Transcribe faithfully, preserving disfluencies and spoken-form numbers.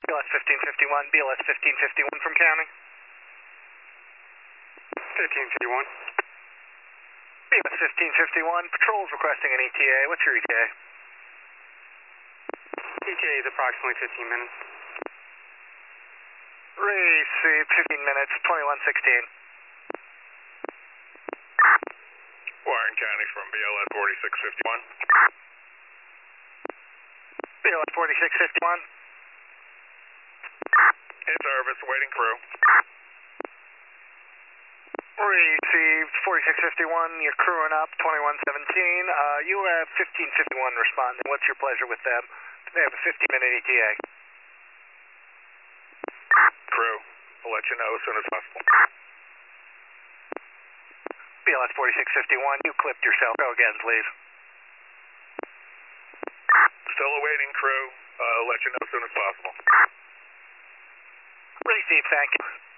B L S fifteen fifty-one, B L S fifteen fifty-one from county. fifteen fifty-one. B L S fifteen fifty-one, patrol's requesting an E T A. What's your E T A? E T A is approximately fifteen minutes. Received fifteen minutes, twenty-one sixteen. Warren County from B L S forty-six fifty-one. B L S forty-six fifty-one. In service, waiting crew. Received forty-six fifty-one, you're crewing up, twenty-one seventeen. Uh, you have fifteen fifty-one responding. What's your pleasure with them? They have a fifty minute E T A. Crew, I'll let you know as soon as possible. B L S forty-six fifty-one, you clipped yourself. Go again, please. Still awaiting crew. Uh, I'll let you know as soon as possible. Received, thank you.